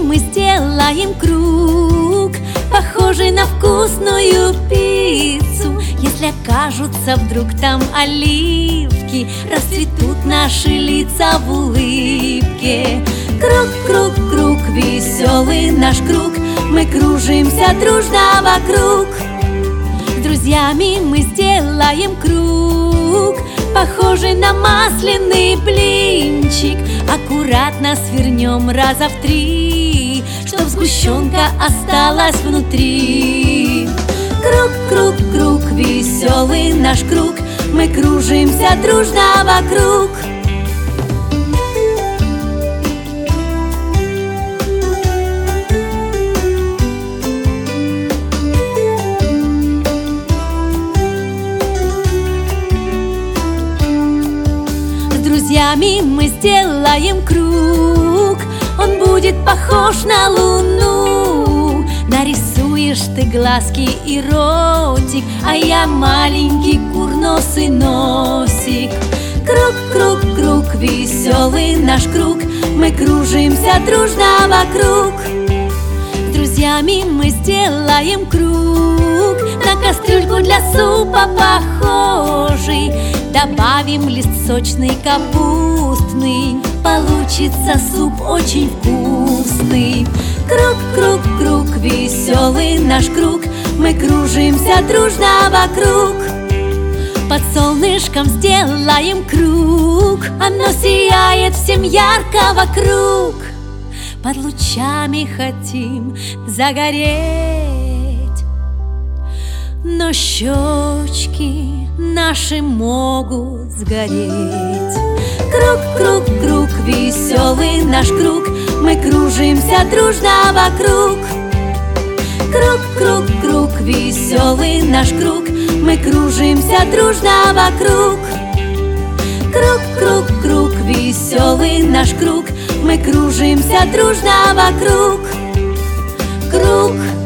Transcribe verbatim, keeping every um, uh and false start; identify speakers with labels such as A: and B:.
A: мы сделаем круг, похожий на вкусную пиццу. Если окажутся вдруг там оливки, расцветут наши лица в улыбке. Круг, круг, круг, веселый наш круг, мы кружимся дружно вокруг. С друзьями мы сделаем круг, похожий на масляный блинчик. Аккуратно свернем раза в три, чтоб сгущенка осталась внутри. Круг, круг, круг, веселый наш круг, мы кружимся дружно вокруг. С друзьями мы сделаем круг, он будет похож на луну. Нарисуешь ты глазки и ротик, а я маленький курносый носик. Круг, круг, круг, веселый наш круг, мы кружимся дружно вокруг. С друзьями мы сделаем круг, на кастрюльку для супа похожий. Добавим лист сочный капустный, получится суп очень вкусный. Круг, круг, круг, веселый наш круг, мы кружимся дружно вокруг. Под солнышком сделаем круг, оно сияет всем ярко вокруг. Под лучами хотим загореть, но щечки наши могут сгореть. Круг, круг, круг, веселый наш круг, мы кружимся дружно вокруг. Круг, круг, круг, веселый наш круг, мы кружимся дружно вокруг. Круг, круг, круг, веселый наш круг, мы кружимся дружно вокруг. Круг.